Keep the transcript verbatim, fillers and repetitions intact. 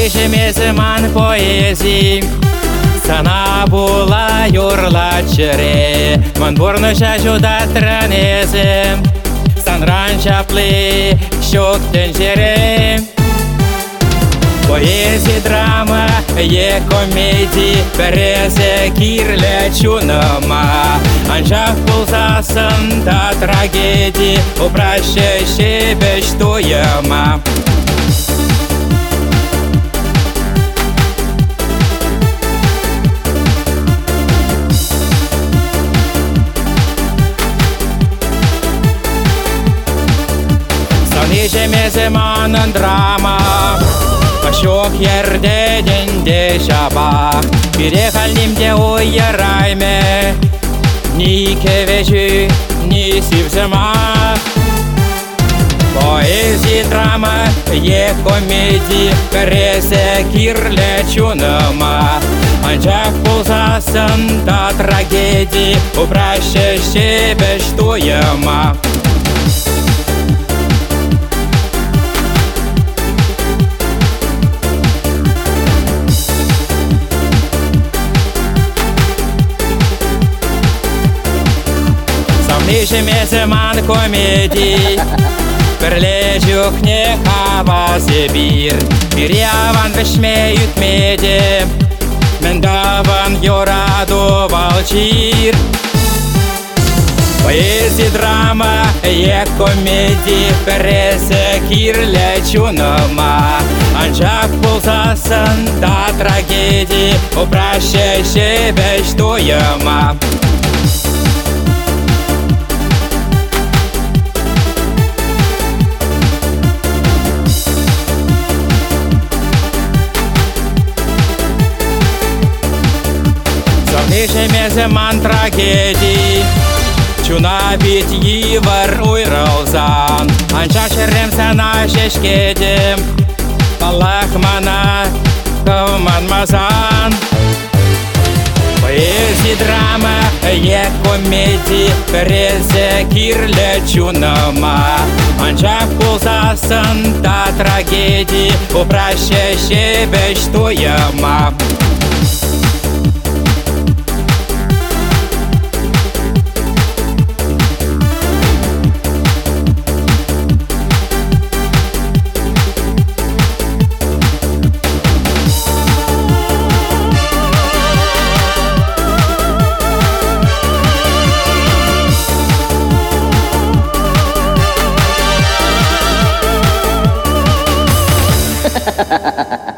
Лишимесі ман поезії, sana була юрла чере, ман бурнуша жуда транезе, сан ранча пле, щок тенжере. Поезі драма, є комедії, березе кірле чунама, анжах пулзасын та трагедії, упраще ще штуема. Sanışemeze manın drama, Пашок ерде денде шабах, Перехальнимде уярайме, Ни кевежи, ни сивзема. Поэзия драма, е комедии, Березе кирле чунама, Анжах пулзасын да трагедии, Упраще ще штуема. Лишимесі ман комедії, Перлежух не хава Сибір, Піряван вишмеют меди, Мендаван юраду волчир. Поезі драма, є комедії, Березе кірле чунама, Анжах пулзасын да трагедії, Упраще ще штуема. Лишимесі ман трагедії, Чуна бит йывыр уйрылзан, Анша шеремсе на шешкеде, Балах мана кылманмасан. Поэзия драма, е комедии, Березе кирле чунама, Анжах пулзасын да трагедии, Упраще ще штуема. Ha ha ha ha.